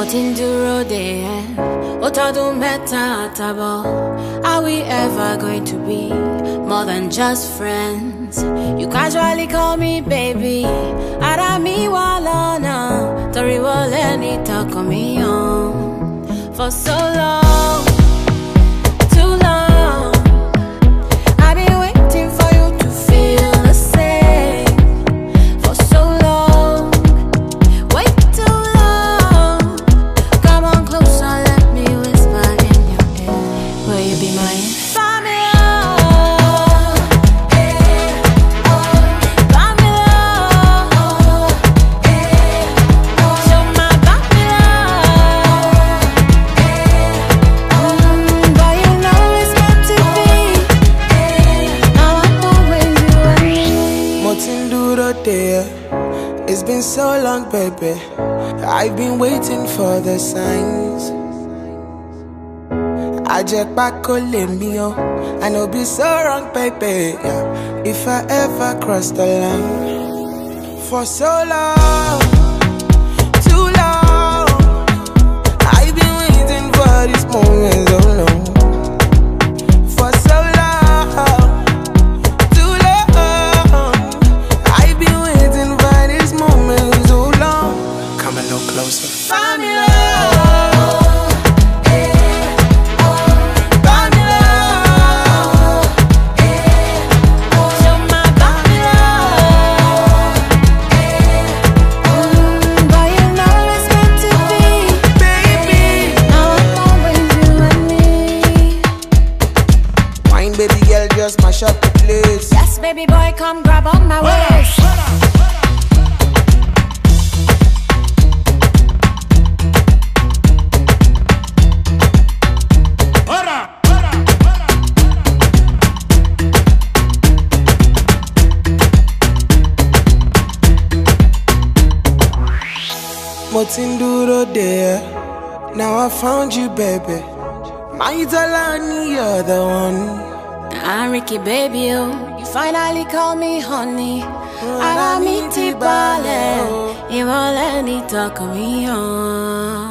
Motinduro de Otadu meta tabo. Are we ever going to be more than just friends? You casually call me baby. Arami walana. Tori waleni talk on me on. For so long, too long, I've been waiting for you to feel the same. For so long, wait too long. Come on closer, let me whisper in your ear. Will you be mine? It's been so long, baby. I've been waiting for the signs. I just back on me, I know be so wrong, baby. Yeah. If I ever cross the line for so long, too long, I've been waiting for this moment so long. For so long. Closer. Find me love. Find me love. Show my body love. But you know it's meant to be, baby. Now I'm always you and me. Wine, baby girl, just mash up the place. Yes, baby boy, come grab on my waist. Motinduro there. Now I found you, baby. My Talani, you're the one. I'm Ricky, baby, oh. You finally call me honey. Aramiti bale. You won't let me talk me on.